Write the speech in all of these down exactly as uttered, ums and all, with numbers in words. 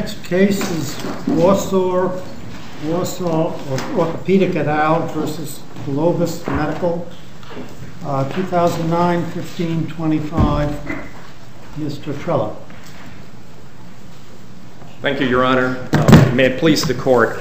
Next case is Warsaw, Warsaw Orthopedic et al. Versus Globus Medical, uh, two thousand nine, fifteen twenty-five. Mister Trello. Thank you, Your Honor. Uh, may it please the Court.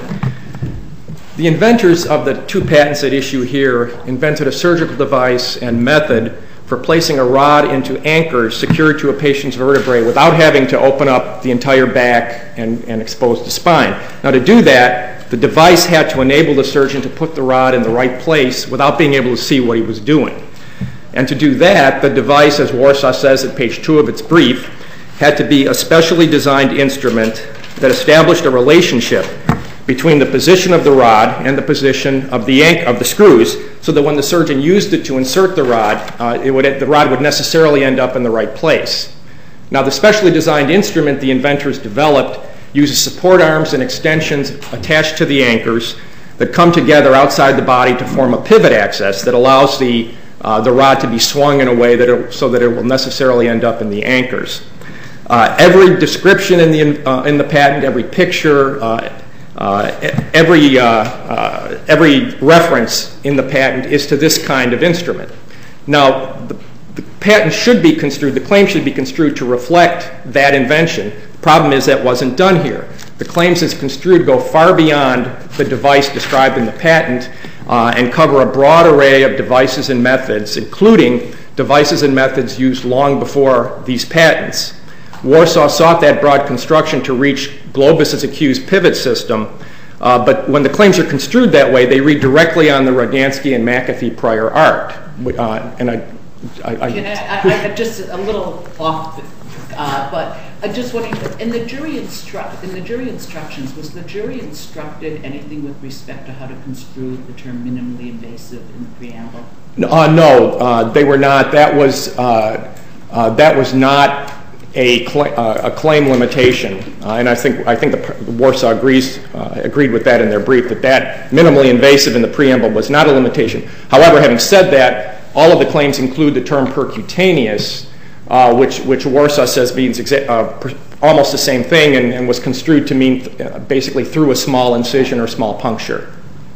The inventors of the two patents at issue here invented a surgical device and method for placing a rod into anchors secured to a patient's vertebrae without having to open up the entire back and, and expose the spine. Now, to do that, the device had to enable the surgeon to put the rod in the right place without being able to see what he was doing. And to do that, the device, as Warsaw says at page two of its brief, had to be a specially designed instrument that established a relationship between the position of the rod and the position of the anch- of the screws, so that when the surgeon used it to insert the rod, uh, it would, the rod would necessarily end up in the right place. Now, the specially designed instrument the inventors developed uses support arms and extensions attached to the anchors that come together outside the body to form a pivot axis that allows the, uh, the rod to be swung in a way that it, so that it will necessarily end up in the anchors. Uh, every description in the, uh, in the patent, every picture, uh, Uh, every, uh, uh, every reference in the patent is to this kind of instrument. Now, the, the patent should be construed, the claim should be construed to reflect that invention. The problem is that wasn't done here. The claims as construed go far beyond the device described in the patent uh, and cover a broad array of devices and methods, including devices and methods used long before these patents. Warsaw sought that broad construction to reach Globus's accused pivot system, uh, but when the claims are construed that way, they read directly on the Rogansky and McAfee prior art. Uh, and I, I, I, I, I just a little off, uh, but I just wondering, in the jury instruct in the jury instructions, was the jury instructed anything with respect to how to construe the term minimally invasive in the preamble? Uh, no, uh, they were not. That was uh, uh, that was not A, cl- uh, a claim limitation, uh, and I think I think the, the Warsaw agrees uh, agreed with that in their brief, that that minimally invasive in the preamble was not a limitation. However, having said that, all of the claims include the term percutaneous, uh, which which Warsaw says means exa- uh, per- almost the same thing, and, and was construed to mean th- uh, basically through a small incision or small puncture.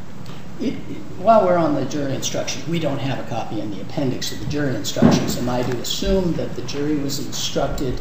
It, while we're on the jury instructions, we don't have a copy in the appendix of the jury instructions. Am I to assume that the jury was instructed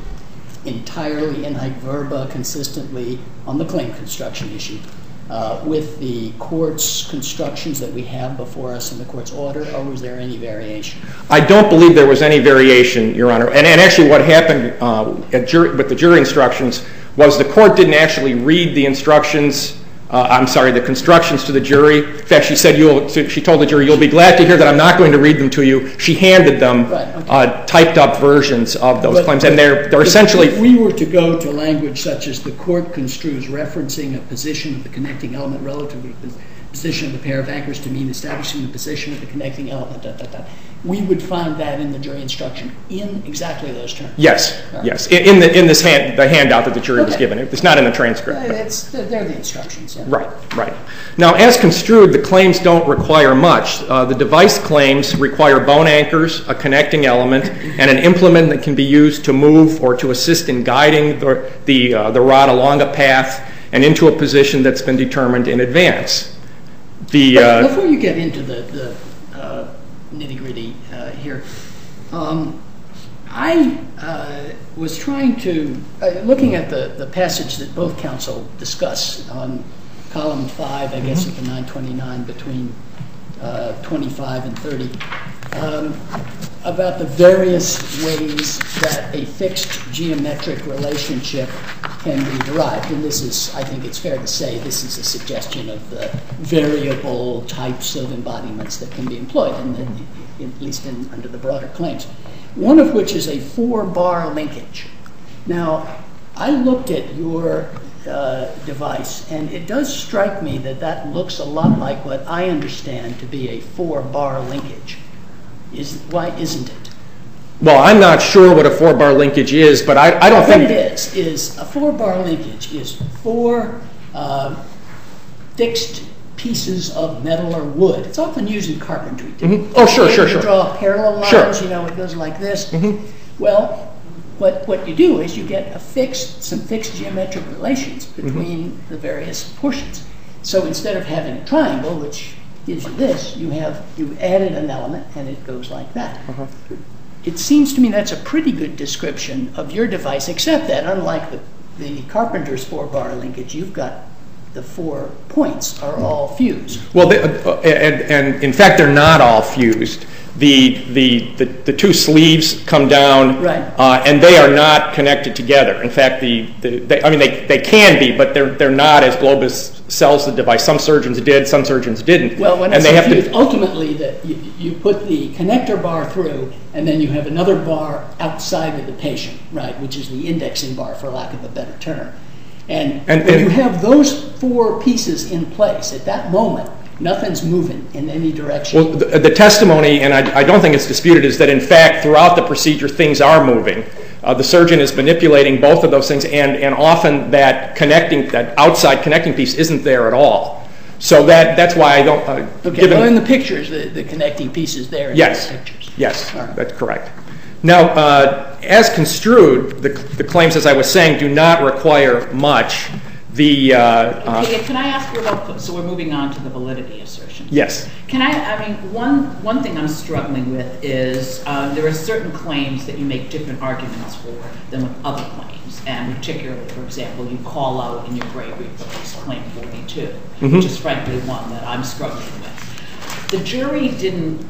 entirely in haec verba, consistently on the claim construction issue, uh, with the court's constructions that we have before us in the court's order, or was there any variation? I don't believe there was any variation, Your Honor. And, and actually what happened uh, at jury, with the jury instructions was the court didn't actually read the instructions Uh, I'm sorry, the constructions to the jury. In fact, she said you'll. She told the jury, "You'll be glad to hear that I'm not going to read them to you." She handed them right, okay. uh, typed up versions of those but, claims, but, and they're they're essentially. If we were to go to language such as the court construes referencing a position of the connecting element relative to the position of the pair of anchors to mean establishing the position of the connecting element, da, da, da, we would find that in the jury instruction in exactly those terms. Yes, right. yes. In, in the in this hand the handout that the jury okay. was given, it's not in the transcript. Uh, it's they're the instructions. Yeah. Right, right. Now, as construed, the claims don't require much. Uh, the device claims require bone anchors, a connecting element, and an implement that can be used to move or to assist in guiding the the, uh, the rod along a path and into a position that's been determined in advance. The uh, before you get into the, the uh, nitty-gritty uh, here, um, I uh, was trying to, uh, looking at the, the passage that both counsel discuss on column five, I guess, mm-hmm. at the nine twenty-nine between uh, twenty-five and thirty, um, about the various ways that a fixed geometric relationship can be derived. And this is, I think it's fair to say, this is a suggestion of the variable types of embodiments that can be employed, in the, in, at least in, under the broader claims. One of which is a four-bar linkage. Now, I looked at your uh, device, and it does strike me that that looks a lot like what I understand to be a four-bar linkage. Is, why isn't it? Well, I'm not sure what a four-bar linkage is, but I, I don't what think... What it is, is a four-bar linkage is four uh, fixed pieces of metal or wood. It's often used in carpentry. Mm-hmm. Oh, sure, sure, sure. You draw parallel lines, sure. you know, it goes like this. Mm-hmm. Well, what, what you do is you get a fixed, some fixed geometric relations between mm-hmm. the various portions. So instead of having a triangle, which gives you this, you have, you added an element and it goes like that. Uh-huh. It seems to me that's a pretty good description of your device, except that unlike the, the Carpenter's four-bar linkage, you've got the four points are all fused. Well, they, uh, and, and in fact, they're not all fused. The, the, the, the two sleeves come down, right. uh, and they are not connected together. In fact, the, the they, I mean, they, they can be, but they're, they're not as Globus sells the device. Some surgeons did, some surgeons didn't. Well, when and I they have fused, to, ultimately, that you, you put the connector bar through, and then you have another bar outside of the patient, right, which is the indexing bar, for lack of a better term. And, and when and, you have those four pieces in place, at that moment, nothing's moving in any direction. Well, the, the testimony, and I, I don't think it's disputed, is that in fact throughout the procedure things are moving. Uh, the surgeon is manipulating both of those things, and, and often that connecting, that outside connecting piece isn't there at all. So that that's why I don't. Uh, okay. Well, in the pictures, the, the connecting piece is there. In yes. the pictures. Yes. Right. That's correct. Now, uh, as construed, the, the claims, as I was saying, do not require much. The uh, okay, uh, can I ask you about? So we're moving on to the validity assertion. Yes. Can I? I mean, one one thing I'm struggling with is um, there are certain claims that you make different arguments for than with other claims, and particularly, for example, you call out in your gray brief release claim forty-two, mm-hmm. which is frankly one that I'm struggling with. The jury didn't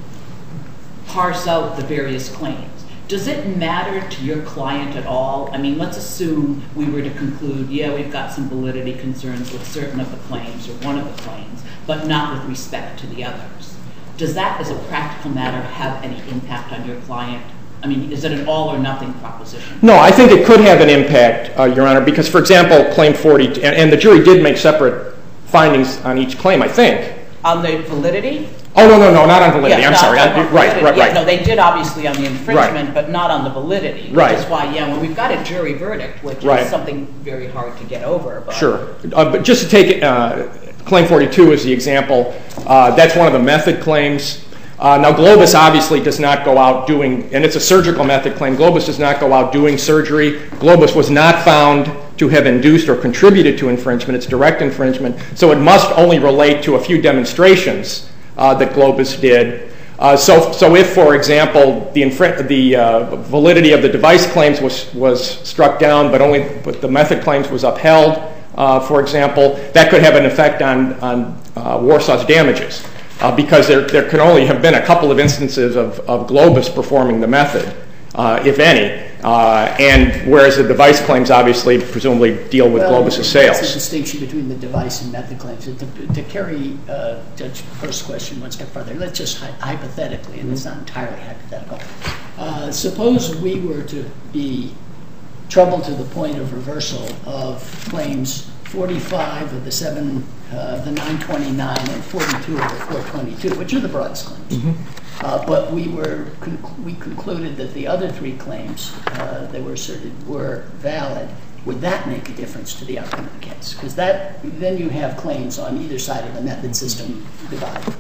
parse out the various claims. Does it matter to your client at all? I mean, let's assume we were to conclude, yeah, we've got some validity concerns with certain of the claims or one of the claims, but not with respect to the others. Does that, as a practical matter, have any impact on your client? I mean, is it an all or nothing proposition? No, I think it could have an impact, uh, Your Honor, because, for example, claim forty, and, and the jury did make separate findings on each claim, I think. On the validity? Oh, no, no, no, not on validity. Yeah, I'm not, sorry. not I, on right, validity. right, yeah, right. No, they did obviously on the infringement, right. but not on the validity. Which right. is why, yeah, when we've got a jury verdict, which right. is something very hard to get over. But sure. Uh, but just to take uh, claim forty-two as the example, uh, that's one of the method claims. Uh, now, Globus obviously does not go out doing, and it's a surgical method claim, Globus does not go out doing surgery. Globus was not found to have induced or contributed to infringement. It's direct infringement. So it must only relate to a few demonstrations uh, that Globus did. Uh, so, so if, for example, the, infr- the uh, validity of the device claims was, was struck down, but only but the method claims was upheld, uh, for example, that could have an effect on, on uh, Warsaw's damages. Uh, because there, there can only have been a couple of instances of, of Globus performing the method, uh, if any, uh, and whereas the device claims obviously presumably deal with well, Globus's sales. That's the distinction between the device and method claims. To, to carry uh, Judge Post's question one step further, let's just hy- hypothetically, and mm-hmm. it's not entirely hypothetical, uh, suppose we were to be troubled to the point of reversal of claims forty-five of the seven, uh, the nine twenty-nine, and forty-two of the four twenty-two, which are the Broad's claims. Mm-hmm. Uh, but we were conc- we concluded that the other three claims uh, that were asserted were valid. Would that make a difference to the outcome of the case? Because that then you have claims on either side of the method system divide.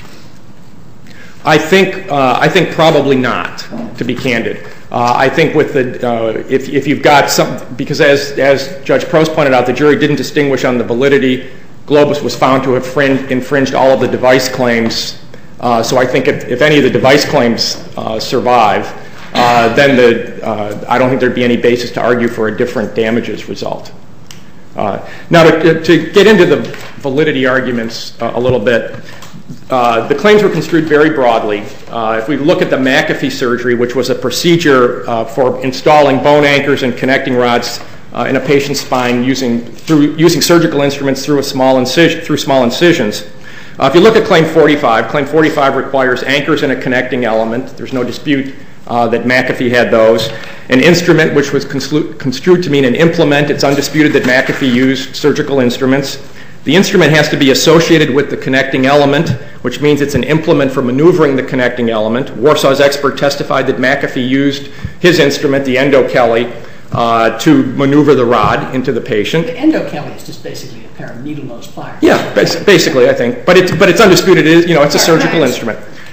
I think uh, I think probably not, to be candid. Uh, I think with the uh, if if you've got some, because as as Judge Prost pointed out, the jury didn't distinguish on the validity. Globus was found to have infringed, infringed all of the device claims. Uh, so I think if, if any of the device claims uh, survive, uh, then the uh, I don't think there'd be any basis to argue for a different damages result. Uh, now to, to get into the validity arguments uh, a little bit. Uh, the claims were construed very broadly. Uh, if we look at the McAfee surgery, which was a procedure uh, for installing bone anchors and connecting rods uh, in a patient's spine using through using surgical instruments through a small incision through small incisions. Uh, if you look at Claim forty-five, Claim forty-five requires anchors and a connecting element. There's no dispute uh, that McAfee had those. An instrument, which was construed, construed to mean an implement. It's undisputed that McAfee used surgical instruments. The instrument has to be associated with the connecting element, which means it's an implement for maneuvering the connecting element. Warsaw's expert testified that McAfee used his instrument, the endokelly, uh, to maneuver the rod into the patient. The endokelly is just basically a pair of needle-nose pliers. Yeah, basically, I think. But it's but it's undisputed. It is, you know, it's a surgical instrument.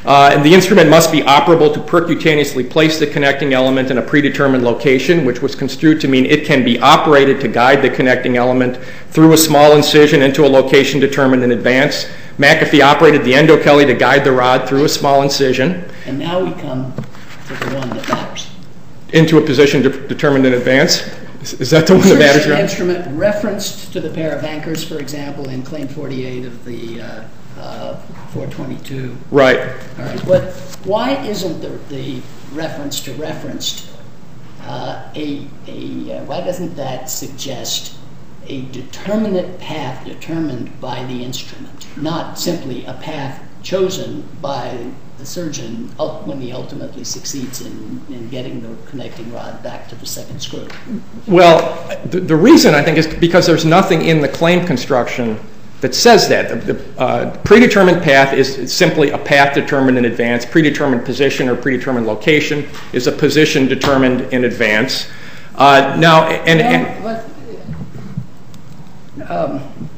Uh, and the instrument must be operable to percutaneously place the connecting element in a predetermined location, which was construed to mean it can be operated to guide the connecting element through a small incision into a location determined in advance. McAfee operated the endokelly to guide the rod through a small incision. And now we come to the one that matters. Into a position de determined in advance. Is, is that the one that matters? Insertion instrument referenced to the pair of anchors, for example, in Claim forty-eight of the uh, uh, four twenty-two. Right. All right. But why isn't the, the reference to referenced uh, a, a uh, why doesn't that suggest a determinate path determined by the instrument, not simply a path chosen by the surgeon when he ultimately succeeds in, in getting the connecting rod back to the second screw? Well, the, the reason I think is because there's nothing in the claim construction that says that. The, the uh, predetermined path is simply a path determined in advance. Predetermined position or predetermined location is a position determined in advance. Uh, now, and, and well, but, um,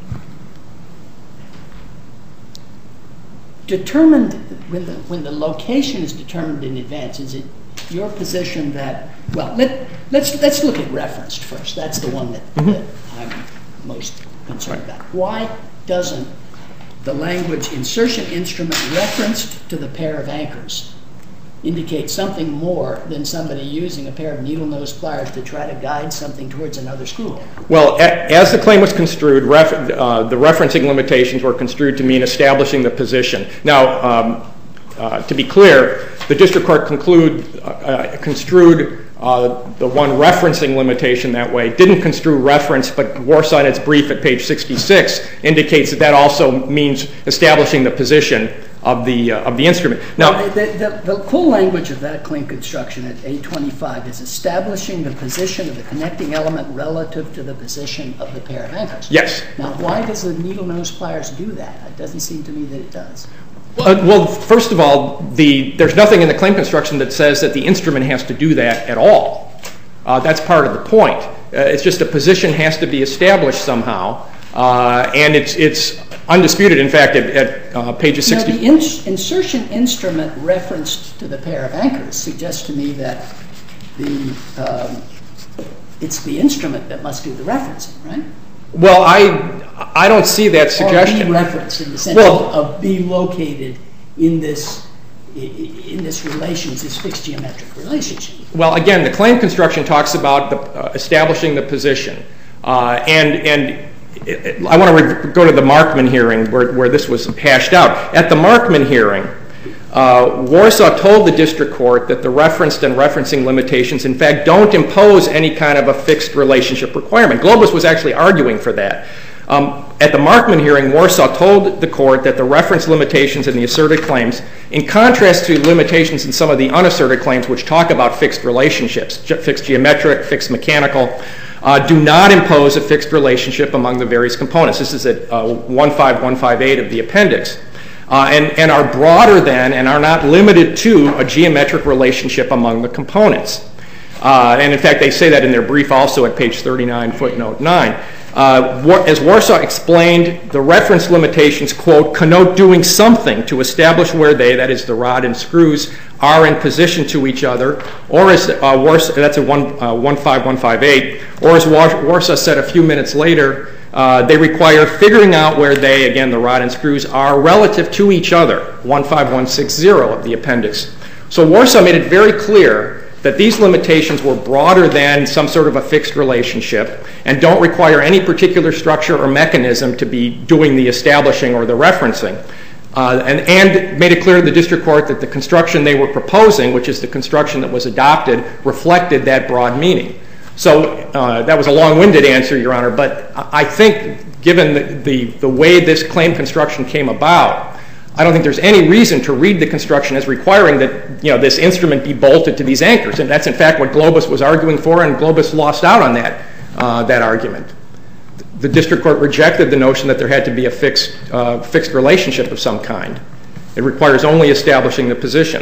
determined when the when the location is determined in advance, is it your position that, well, let, let's let's look at referenced first. That's the one that, mm-hmm. that I'm most concerned about. Why doesn't the language insertion instrument referenced to the pair of anchors indicate something more than somebody using a pair of needle-nose pliers to try to guide something towards another screw? Well, as the claim was construed, ref, uh, the referencing limitations were construed to mean establishing the position. Now, um, uh, to be clear, the district court conclude, uh, construed uh, the one referencing limitation that way, didn't construe reference, but Warsaw in its brief at page sixty-six indicates that that also means establishing the position of the uh, of the instrument. Now, well, the, the, the full language of that claim construction at A twenty-five is establishing the position of the connecting element relative to the position of the pair of anchors. Yes. Now, why does the needle-nose pliers do that? It doesn't seem to me that it does. Uh, well, first of all, the, there's nothing in the claim construction that says that the instrument has to do that at all. Uh, that's part of the point. Uh, it's just a position has to be established somehow, uh, and it's it's undisputed. In fact, at, at uh, pages sixty. Now, the ins insertion instrument referenced to the pair of anchors suggests to me that the um, it's the instrument that must do the referencing, right? Well, I I don't see that suggestion. Or be referenced in the sense well, of, of be located in this in this relations, this fixed geometric relationship. Well, again, the claim construction talks about the, uh, establishing the position, uh, and and it, it, I want to go to the Markman hearing where where this was hashed out. At the Markman hearing, Uh, Warsaw told the district court that the referenced and referencing limitations, in fact, don't impose any kind of a fixed relationship requirement. Globus was actually arguing for that. Um, at the Markman hearing, Warsaw told the court that the reference limitations in the asserted claims, in contrast to limitations in some of the unasserted claims which talk about fixed relationships, ge fixed geometric, fixed mechanical, uh, do not impose a fixed relationship among the various components. This is at uh, one five one five eight of the appendix. Uh, and, and are broader than and are not limited to a geometric relationship among the components. Uh, and in fact, they say that in their brief also at page thirty-nine, footnote nine. Uh, War as Warsaw explained, the reference limitations, quote, connote doing something to establish where they, that is the rod and screws, are in position to each other, or as uh, Warsaw, that's a one five one five eight, or as War Warsaw said a few minutes later, Uh, they require figuring out where they, again, the rod and screws, are relative to each other, one five one six zero of the appendix. So Warsaw made it very clear that these limitations were broader than some sort of a fixed relationship and don't require any particular structure or mechanism to be doing the establishing or the referencing. Uh, and, and made it clear to the district court that the construction they were proposing, which is the construction that was adopted, reflected that broad meaning. So uh, that was a long-winded answer, Your Honor, but I think given the, the, the way this claim construction came about, I don't think there's any reason to read the construction as requiring that, you know, this instrument be bolted to these anchors. And that's in fact what Globus was arguing for, and Globus lost out on that, uh, that argument. The district court rejected the notion that there had to be a fixed, uh, fixed relationship of some kind. It requires only establishing the position.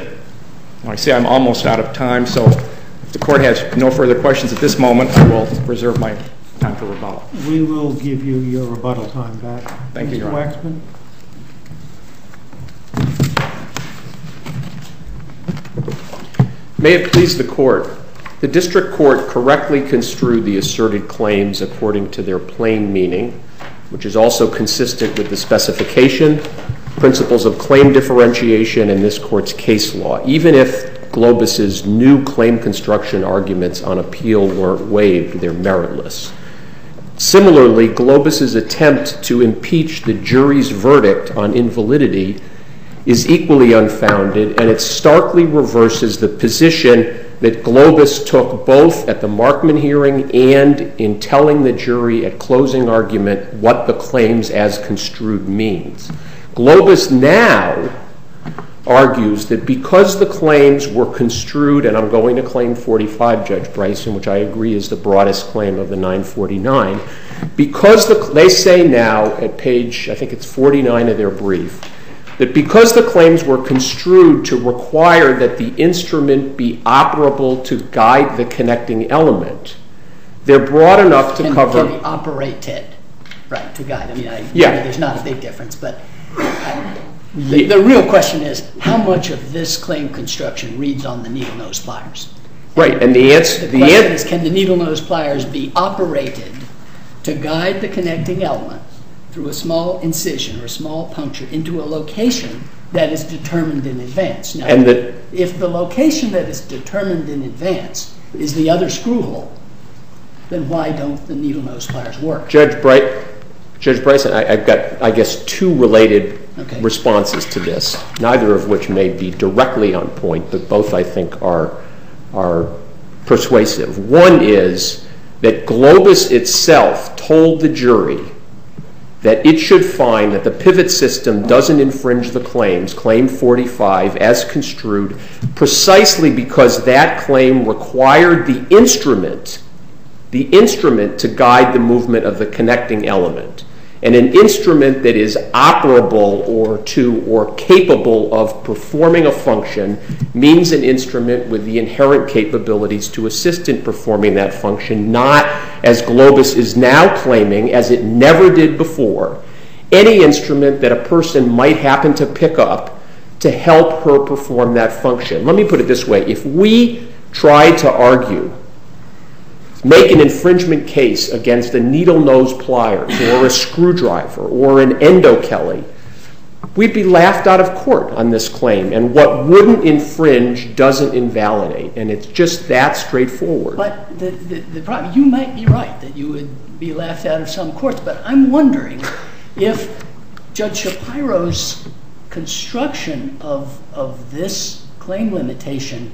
I see I'm almost out of time, so if the court has no further questions at this moment, I will reserve my time for rebuttal. We will give you your rebuttal time back. Thank you, Your Honor. Mister Waxman. May it please the Court. The District Court correctly construed the asserted claims according to their plain meaning, which is also consistent with the specification, principles of claim differentiation, and this Court's case law, even if Globus's new claim construction arguments on appeal weren't waived, they're meritless. Similarly, Globus's attempt to impeach the jury's verdict on invalidity is equally unfounded, and it starkly reverses the position that Globus took both at the Markman hearing and in telling the jury at closing argument what the claims as construed means. Globus now argues that because the claims were construed, and I'm going to claim forty-five, Judge Bryson, which I agree is the broadest claim of the nine forty-nine, because the, they say now at page, I think it's forty-nine of their brief, that because the claims were construed to require that the instrument be operable to guide the connecting element, they're broad enough to can, cover... Can be operated, right, to guide. I mean, I, yeah. maybe there's not a big difference, but I, the, the real question is how much of this claim construction reads on the needle nose pliers? Right, and the answer... The, the question is, can the needle nose pliers be operated to guide the connecting element through a small incision or a small puncture into a location that is determined in advance? Now, and the, if the location that is determined in advance is the other screw hole, then why don't the needle nose pliers work? Judge Bright, Judge Bryson, I, I've got, I guess, two related okay. responses to this, neither of which may be directly on point, but both I think are, are persuasive. One is that Globus itself told the jury that it should find that the pivot system doesn't infringe the claims, claim forty-five, as construed, precisely because that claim required the instrument, the instrument to guide the movement of the connecting element. And an instrument that is operable or to or capable of performing a function means an instrument with the inherent capabilities to assist in performing that function, not, as Globus is now claiming, as it never did before, any instrument that a person might happen to pick up to help her perform that function. Let me put it this way. If we tried to argue, make an infringement case against a needle nose pliers or a screwdriver or an endo-Kelly, we'd be laughed out of court on this claim. And what wouldn't infringe doesn't invalidate. And it's just that straightforward. But the, the, the problem, you might be right that you would be laughed out of some courts, but I'm wondering if Judge Shapiro's construction of, of this claim limitation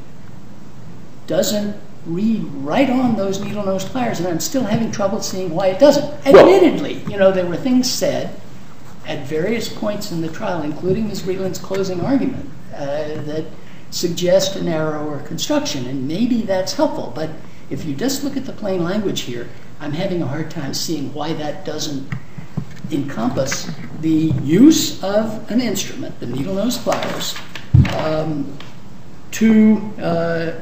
doesn't read right on those needle nose pliers, and I'm still having trouble seeing why it doesn't. Well, admittedly, you know, there were things said at various points in the trial, including Miz Vreeland's closing argument, uh, that suggest a narrower construction, and maybe that's helpful. But if you just look at the plain language here, I'm having a hard time seeing why that doesn't encompass the use of an instrument, the needle nose pliers, um, to uh,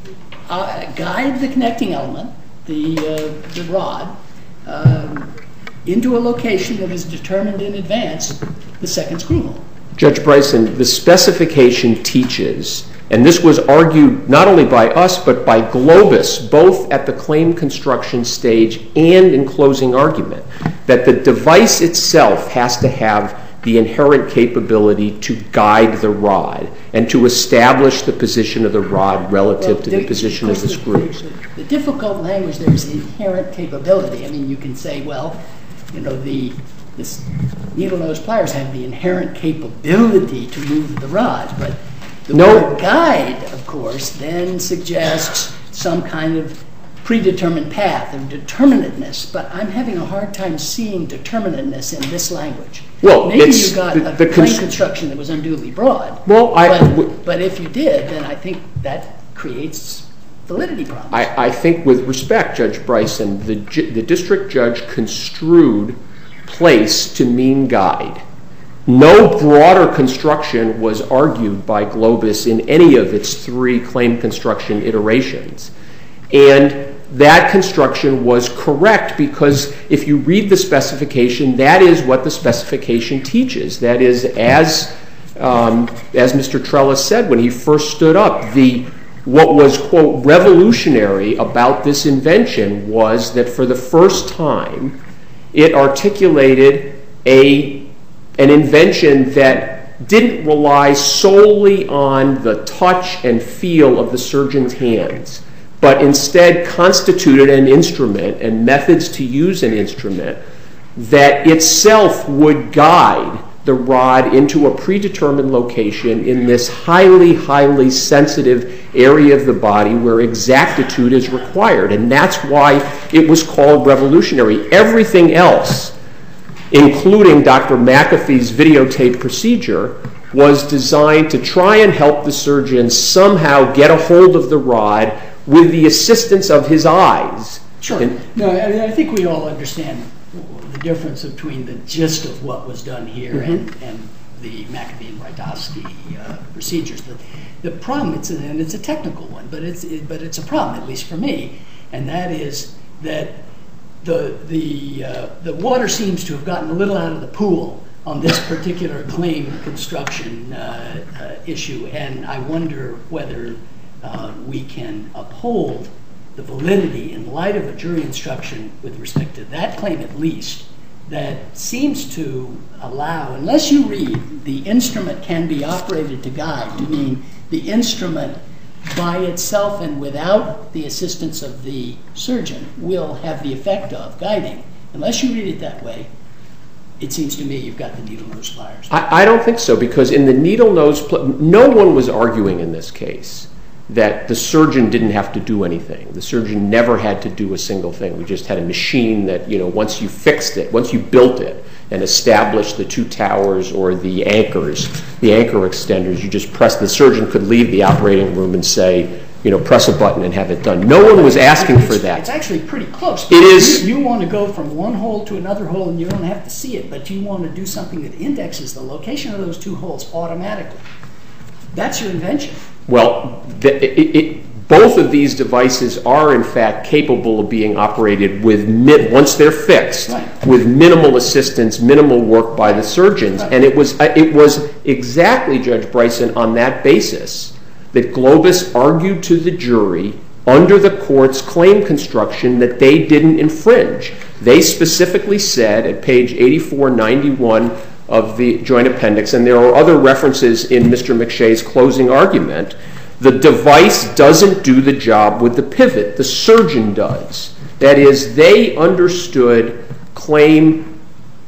uh, guide the connecting element, the, uh, the rod, um, into a location that is determined in advance, the second screw hole. Judge Bryson, the specification teaches, and this was argued not only by us but by Globus, both at the claim construction stage and in closing argument, that the device itself has to have the inherent capability to guide the rod and to establish the position of the rod relative well, to the, the position of the, the screws. The, the difficult language there is inherent capability. I mean, you can say, well, you know, the this needle nose pliers have the inherent capability to move the rod, but the no. word guide, of course, then suggests some kind of predetermined path of determinateness, but I'm having a hard time seeing determinateness in this language. Well, maybe it's you got the, a the claim cons- construction that was unduly broad. Well, I, but, w- but if you did, then I think that creates validity problems. I, I think, with respect, Judge Bryson, the the district judge construed place to mean guide. No broader construction was argued by Globus in any of its three claim construction iterations. And that construction was correct because if you read the specification, that is what the specification teaches. That is, as, um, as Mister Trellis said when he first stood up, the what was, quote, revolutionary about this invention was that for the first time, it articulated a, an invention that didn't rely solely on the touch and feel of the surgeon's hands, but instead constituted an instrument and methods to use an instrument that itself would guide the rod into a predetermined location in this highly, highly sensitive area of the body where exactitude is required. And that's why it was called revolutionary. Everything else, including Doctor McAfee's videotape procedure, was designed to try and help the surgeon somehow get a hold of the rod with the assistance of his eyes. Sure. And, no, I mean, I think we all understand the difference between the gist of what was done here mm-hmm. and, and the McAfee and Rydowski uh, procedures. The, the problem, it's a, and it's a technical one, but it's it, but it's a problem, at least for me, and that is that the the uh, the water seems to have gotten a little out of the pool on this particular claim construction uh, uh, issue, and I wonder whether uh, we can uphold the validity in light of a jury instruction with respect to that claim at least that seems to allow, unless you read the instrument can be operated to guide, to mean the instrument by itself and without the assistance of the surgeon will have the effect of guiding. Unless you read it that way, it seems to me you've got the needle-nose pliers. I, I don't think so, because in the needle-nose, pl- no one was arguing in this case that the surgeon didn't have to do anything. The surgeon never had to do a single thing. We just had a machine that, you know, once you fixed it, once you built it and established the two towers or the anchors, the anchor extenders, you just press, the surgeon could leave the operating room and say, you know, press a button and have it done. No one was asking for that. It's actually pretty close. It is. You, you want to go from one hole to another hole and you don't have to see it, but you want to do something that indexes the location of those two holes automatically. That's your invention. Well, the, it, it, both of these devices are, in fact, capable of being operated with, mi- once they're fixed, right. with minimal assistance, minimal work by the surgeons. Right. And it was, uh, it was exactly, Judge Bryson, on that basis that Globus argued to the jury under the court's claim construction that they didn't infringe. They specifically said at page eighty-four ninety-one of the joint appendix, and there are other references in Mister McShay's closing argument, the device doesn't do the job with the pivot. The surgeon does. That is, they understood claim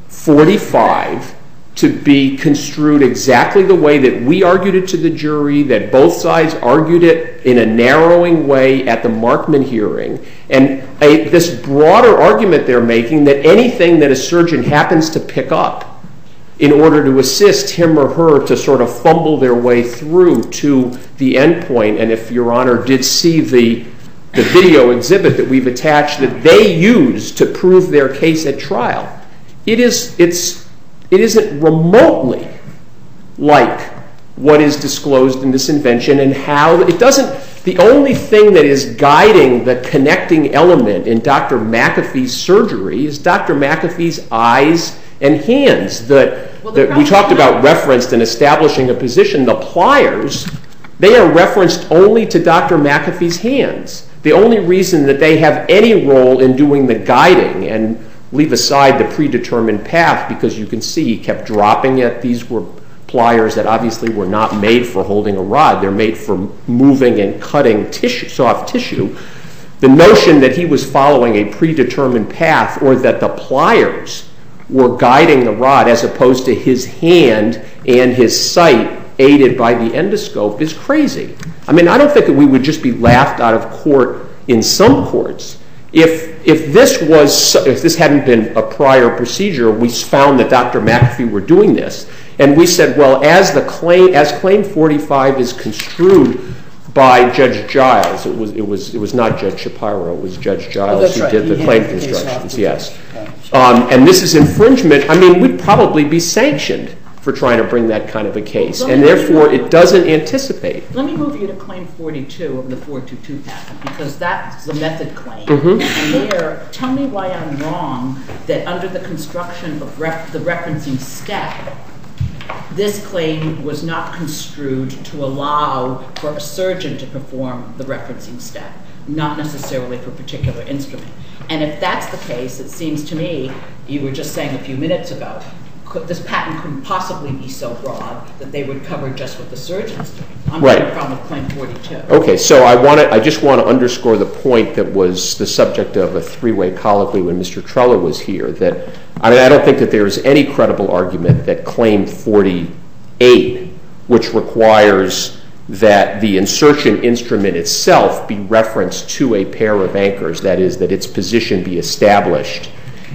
forty-five to be construed exactly the way that we argued it to the jury, that both sides argued it in a narrowing way at the Markman hearing, and a, this broader argument they're making that anything that a surgeon happens to pick up in order to assist him or her to sort of fumble their way through to the end point. And if Your Honor did see the, the video exhibit that we've attached that they used to prove their case at trial, it is, it's, it isn't remotely like what is disclosed in this invention, and how it doesn't, the only thing that is guiding the connecting element in Doctor McAfee's surgery is Doctor McAfee's eyes and hands. That, well, that we talked about referenced in establishing a position. The pliers, they are referenced only to Doctor McAfee's hands. The only reason that they have any role in doing the guiding, and leave aside the predetermined path, because you can see he kept dropping it. These were pliers that obviously were not made for holding a rod. They're made for moving and cutting tissue, soft tissue. The notion that he was following a predetermined path, or that the pliers were guiding the rod as opposed to his hand and his sight aided by the endoscope, is crazy. I mean, I don't think that we would just be laughed out of court in some courts if if this was if this hadn't been a prior procedure. We found that Doctor McAfee were doing this, and we said, well, as the claim as claim forty-five is construed by Judge Giles, it was it was it was not Judge Shapiro, it was Judge Giles oh, who right. did the he claim the constructions. Yes, oh, um, and this is infringement. I mean, we'd probably be sanctioned for trying to bring that kind of a case, well, and therefore it doesn't anticipate. Let me move you to claim forty-two of the four two two patent, because that's the method claim. Mm-hmm. And there, tell me why I'm wrong that under the construction of rep, the referencing step, this claim was not construed to allow for a surgeon to perform the referencing step, not necessarily for a particular instrument. And if that's the case, it seems to me, you were just saying a few minutes ago, could, this patent couldn't possibly be so broad that they would cover just what the surgeons do. I'm right. coming from with Claim forty-two. Okay, so I want to. I just want to underscore the point that was the subject of a three-way colloquy when Mister Treller was here. That I mean, I don't think that there is any credible argument that Claim forty-eight, which requires that the insertion instrument itself be referenced to a pair of anchors, that is, that its position be established,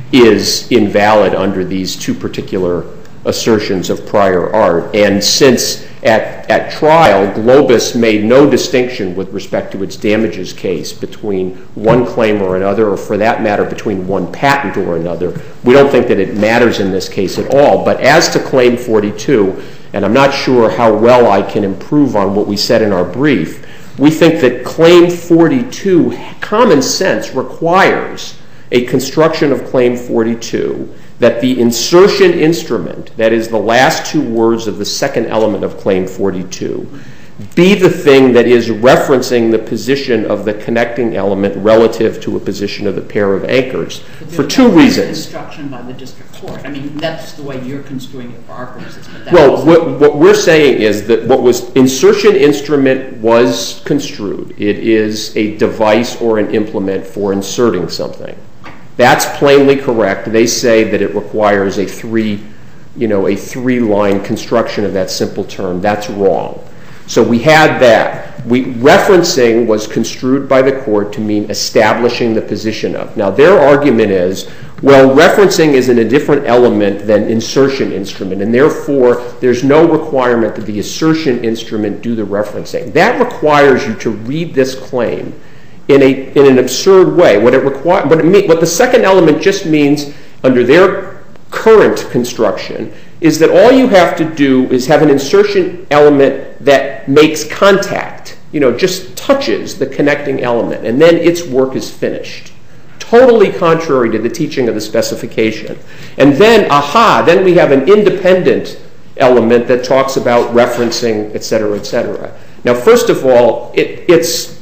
is invalid under these two particular assertions of prior art. And since at, at trial, Globus made no distinction with respect to its damages case between one claim or another, or for that matter, between one patent or another, we don't think that it matters in this case at all. But as to Claim forty-two, and I'm not sure how well I can improve on what we said in our brief, we think that Claim forty-two, common sense, requires a construction of Claim forty-two that the insertion instrument, that is the last two words of the second element of Claim forty-two, be the thing that is referencing the position of the connecting element relative to a position of the pair of anchors for two reasons. Construction by the district court. I mean, that's the way you're construing it for our purposes. Well, what, what we're saying is that what was insertion instrument was construed. It is a device or an implement for inserting something. That's plainly correct. They say that it requires a three, you know, a three-line construction of that simple term. That's wrong. So we had that. We, referencing was construed by the court to mean establishing the position of. Now, their argument is, well, referencing is in a different element than insertion instrument, and therefore there's no requirement that the insertion instrument do the referencing. That requires you to read this claim in a in an absurd way. What it require, what it mean, what the second element just means under their current construction is that all you have to do is have an insertion element that makes contact, you know, just touches the connecting element, and then its work is finished. Totally contrary to the teaching of the specification. And then, aha, then we have an independent element that talks about referencing, et cetera, et cetera. Now, first of all, it, it's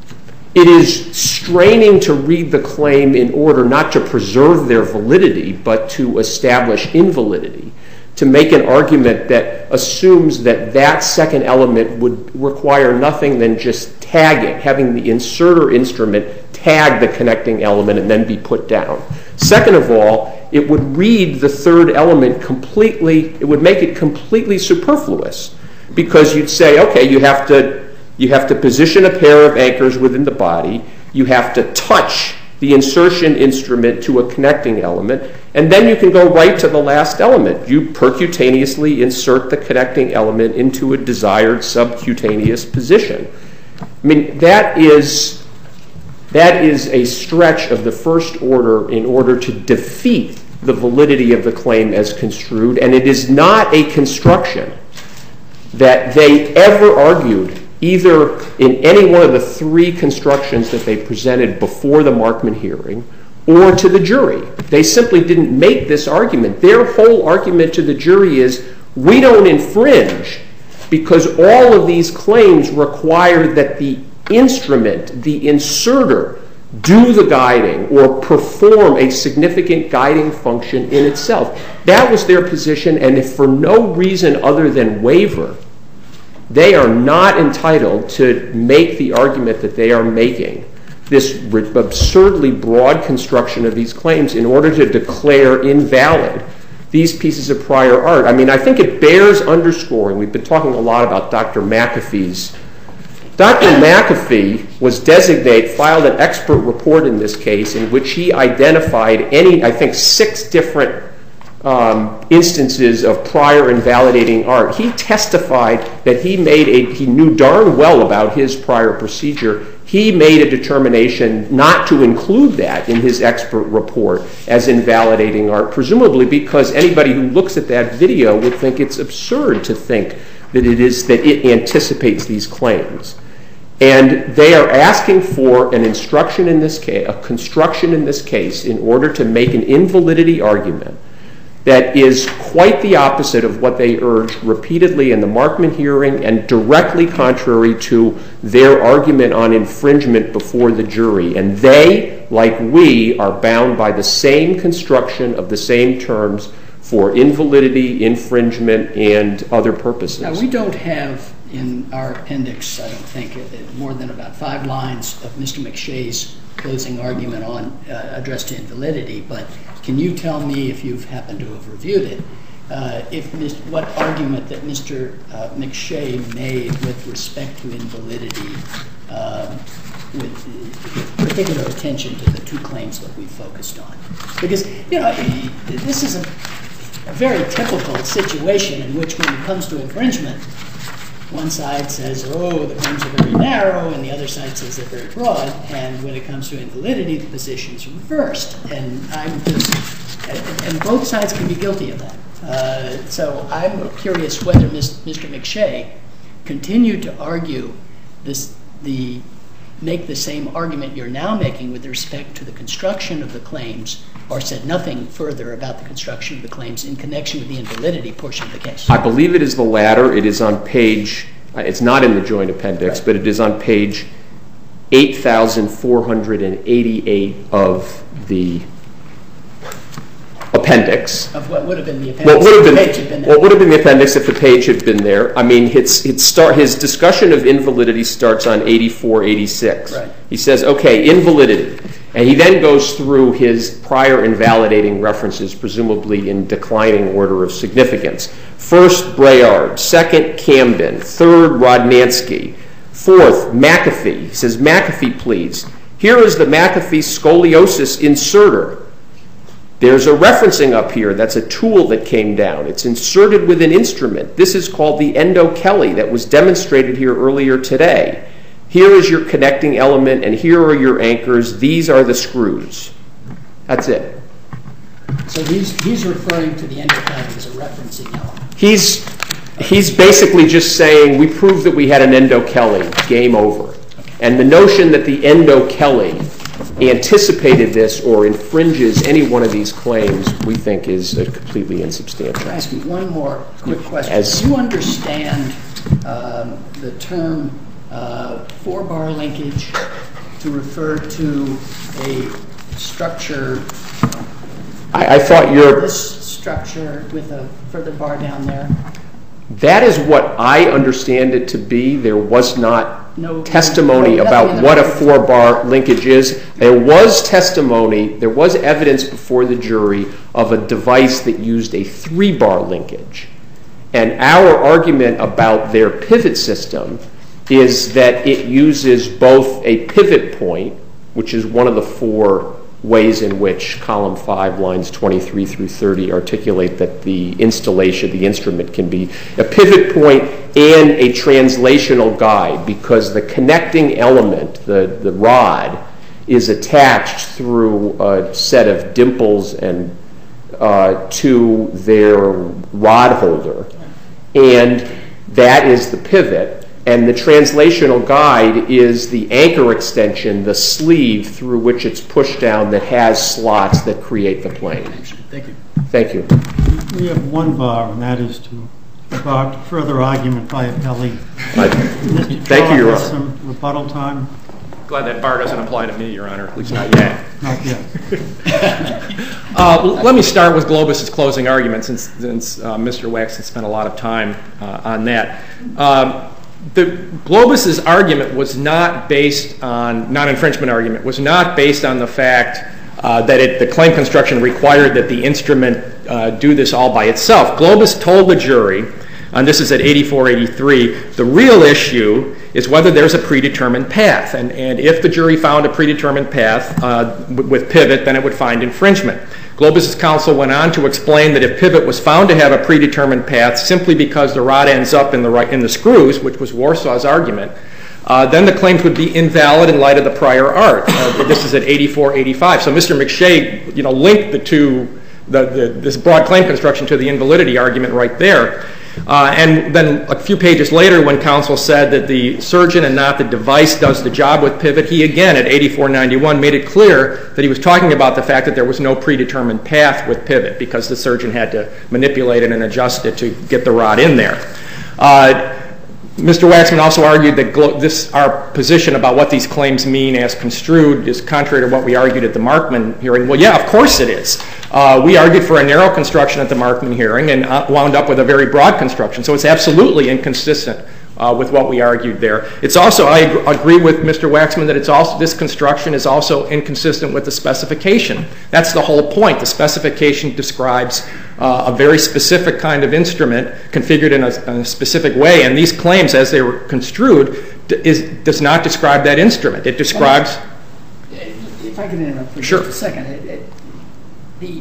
It is straining to read the claim in order not to preserve their validity, but to establish invalidity, to make an argument that assumes that that second element would require nothing than just tagging, having the inserter instrument tag the connecting element and then be put down. Second of all, it would read the third element completely, it would make it completely superfluous, because you'd say, okay, you have to You have to position a pair of anchors within the body. You have to touch the insertion instrument to a connecting element. And then you can go right to the last element. You percutaneously insert the connecting element into a desired subcutaneous position. I mean, that is, that is a stretch of the first order in order to defeat the validity of the claim as construed. And it is not a construction that they ever argued either in any one of the three constructions that they presented before the Markman hearing or to the jury. They simply didn't make this argument. Their whole argument to the jury is, we don't infringe because all of these claims require that the instrument, the inserter, do the guiding or perform a significant guiding function in itself. That was their position, and if for no reason other than waiver, they are not entitled to make the argument that they are making, this absurdly broad construction of these claims, in order to declare invalid these pieces of prior art. I mean, I think it bears underscoring. We've been talking a lot about Doctor McAfee's. Doctor McAfee was designated, filed an expert report in this case in which he identified any, I think, six different Um, instances of prior invalidating art. He testified that he made a, he knew darn well about his prior procedure. He made a determination not to include that in his expert report as invalidating art, presumably because anybody who looks at that video would think it's absurd to think that it is, that it anticipates these claims. And they are asking for an instruction in this case, a construction in this case, in order to make an invalidity argument that is quite the opposite of what they urged repeatedly in the Markman hearing and directly contrary to their argument on infringement before the jury. And they, like we, are bound by the same construction of the same terms for invalidity, infringement, and other purposes. Now, we don't have in our appendix, I don't think, more than about five lines of Mister McShay's closing argument on uh, addressed to invalidity, but can you tell me, if you've happened to have reviewed it, uh, if what argument that Mister Uh, McShay made with respect to invalidity, uh, with, with particular attention to the two claims that we focused on? Because, you know, this is a, a very typical situation in which, when it comes to infringement, one side says, oh, the claims are very narrow, and the other side says they're very broad. And when it comes to invalidity, the position's reversed. And I'm just, and, and both sides can be guilty of that. Uh, so I'm curious whether Mister McShay continued to argue this, the, make the same argument you're now making with respect to the construction of the claims, or said nothing further about the construction of the claims in connection with the invalidity portion of the case. I believe it is the latter. It is on page, it's not in the joint appendix, right, but it is on page eight thousand four hundred eighty-eight of the appendix. Of what would have been the appendix. What would have been, page had been there. What would have been the appendix if the page had been there? I mean, his, his, start, his discussion of invalidity starts on eighty-four, eighty-six. Right. He says, okay, invalidity. And he then goes through his prior invalidating references, presumably in declining order of significance. First, Brayard. Second, Camden. Third, Rodnansky. Fourth, McAfee. He says, McAfee, please. Here is the McAfee scoliosis inserter. There's a referencing up here. That's a tool that came down. It's inserted with an instrument. This is called the Endo Kelly that was demonstrated here earlier today. Here is your connecting element, and here are your anchors. These are the screws. That's it. So he's, he's referring to the Endo Kelly as a referencing element. He's, he's basically just saying, we proved that we had an Endo Kelly. Game over. Okay. And the notion that the Endo Kelly anticipated this or infringes any one of these claims, we think is uh, completely insubstantial. Can I ask you one more quick question? As, Do you understand um, the term uh, four-bar linkage to refer to a structure? I, I thought you're... This structure with a further bar down there? That is what I understand it to be. There was not no, testimony no, about what a four-bar linkage is. There was testimony, there was evidence before the jury of a device that used a three-bar linkage. And our argument about their pivot system is that it uses both a pivot point, which is one of the four ways in which column five, lines twenty-three through thirty articulate that the installation, the instrument can be a pivot point and a translational guide, because the connecting element, the, the rod, is attached through a set of dimples and uh, to their rod holder. And that is the pivot. And the translational guide is the anchor extension, the sleeve through which it's pushed down that has slots that create the plane. Thank you. Thank you. We have one bar, and that is to bar further argument by appellee. Mister Thank you, Your Honor. Some rebuttal time. Glad that bar doesn't apply to me, Your Honor, at least not yet. Not yet. uh, let me start with Globus's closing argument, since, since uh, Mister Wax has spent a lot of time uh, on that. Um, The Globus's argument was not based on, non-infringement argument, was not based on the fact uh, that it, the claim construction required that the instrument uh, do this all by itself. Globus told the jury, and this is at eighty-four, eighty-three, the real issue is whether there's a predetermined path. And, and if the jury found a predetermined path uh, with pivot, then it would find infringement. Globus's counsel went on to explain that if pivot was found to have a predetermined path simply because the rod ends up in the, right, in the screws, which was Warsaw's argument, uh, then the claims would be invalid in light of the prior art. Uh, this is at eighty-four, eighty-five. So Mister McShay, you know, linked the two, the, the, this broad claim construction to the invalidity argument right there. Uh, and then a few pages later, when counsel said that the surgeon and not the device does the job with pivot, he again at eighty-four ninety-one made it clear that he was talking about the fact that there was no predetermined path with pivot because the surgeon had to manipulate it and adjust it to get the rod in there. Uh, Mister Waxman also argued that this, our position about what these claims mean as construed is contrary to what we argued at the Markman hearing. Well, yeah, of course it is. Uh, we argued for a narrow construction at the Markman hearing and uh, wound up with a very broad construction. So it's absolutely inconsistent uh, with what we argued there. It's also, I ag- agree with Mister Waxman that it's also, this construction is also inconsistent with the specification. That's the whole point. The specification describes uh, a very specific kind of instrument configured in a, in a specific way, and these claims, as they were construed, d- is, does not describe that instrument. It describes... If I could interrupt for Sure. just a second. It, it, the,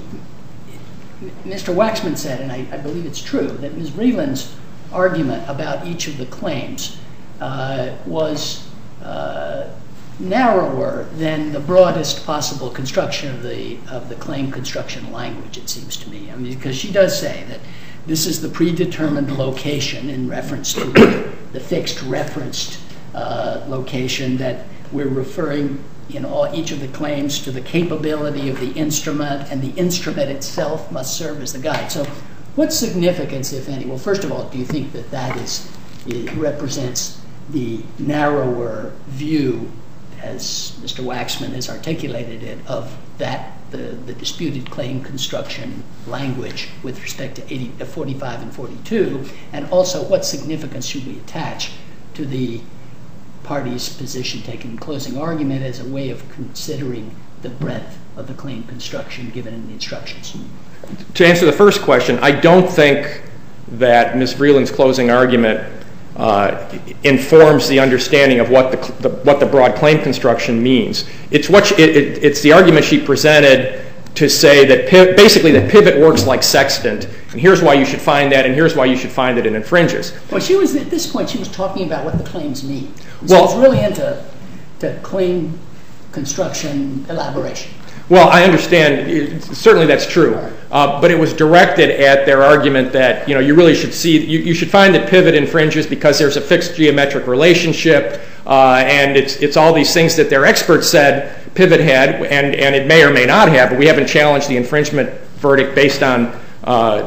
Mister Waxman said, and I, I believe it's true, that Miz Vreeland's argument about each of the claims uh, was uh, narrower than the broadest possible construction of the of the claim construction language, it seems to me. I mean, because she does say that this is the predetermined location in reference to the, the fixed referenced uh, location, that we're referring in all, each of the claims to the capability of the instrument, and the instrument itself must serve as the guide. So what significance, if any? Well, first of all, do you think that that is, it represents the narrower view, as Mister Waxman has articulated it, of that, the, the disputed claim construction language with respect to eighty, uh, forty-five and forty-two, and also what significance should we attach to the party's position taken in closing argument as a way of considering the breadth of the claim construction given in the instructions? To answer the first question, I don't think that Miz Vreeland's closing argument uh, informs the understanding of what the, the what the broad claim construction means. It's what she, it, it, it's the argument she presented to say that piv- basically that pivot works like sextant, and here's why you should find that, and here's why you should find that it infringes. Well, she was at this point she was talking about what the claims mean. So Well, it's really into to claim construction elaboration. Well, I understand. It, certainly that's true. Uh, but it was directed at their argument that, you know, you really should see, you, you should find that pivot infringes because there's a fixed geometric relationship, uh, and it's it's all these things that their experts said pivot had, and, and it may or may not have, but we haven't challenged the infringement verdict based on uh,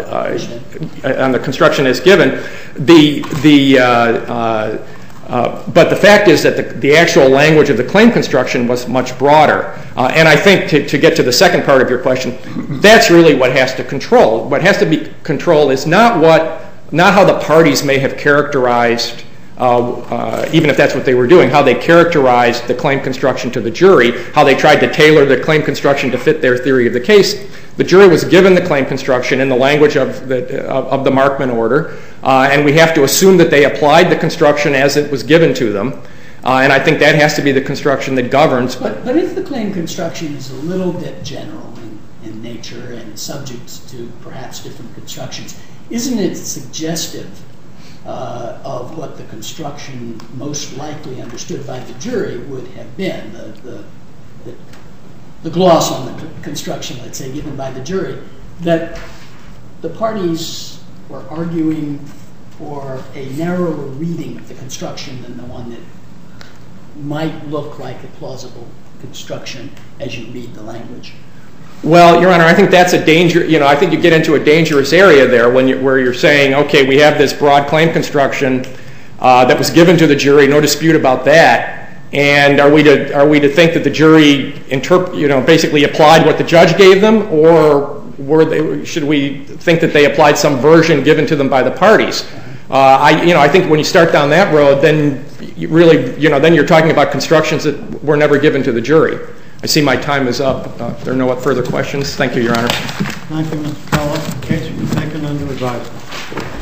uh, on the construction as given. The, the, uh, uh, Uh, but the fact is that the, the actual language of the claim construction was much broader. Uh, and I think to, to get to the second part of your question, that's really what has to control. What has to be controlled is not what, not how the parties may have characterized, uh, uh, even if that's what they were doing, how they characterized the claim construction to the jury, how they tried to tailor the claim construction to fit their theory of the case. The jury was given the claim construction in the language of the, of, of the Markman order, uh, and we have to assume that they applied the construction as it was given to them, uh, and I think that has to be the construction that governs. But, but if the claim construction is a little bit general in, in nature and subject to perhaps different constructions, isn't it suggestive uh, of what the construction most likely understood by the jury would have been, the, the, the the gloss on the construction, let's say, given by the jury, that the parties were arguing for a narrower reading of the construction than the one that might look like a plausible construction as you read the language? Well, Your Honor, I think that's a danger, you know, I think you get into a dangerous area there when you, where you're saying, okay, we have this broad claim construction uh, that was given to the jury, no dispute about that. And are we to are we to think that the jury interp- you know, basically applied what the judge gave them, or were they, should we think that they applied some version given to them by the parties? Uh, I you know I think when you start down that road, then you really you know then you're talking about constructions that were never given to the jury. I see my time is up. Uh, if there are no further questions, thank you, Your Honor. Thank you, Mister Kellogg. The case will be taken under advisement.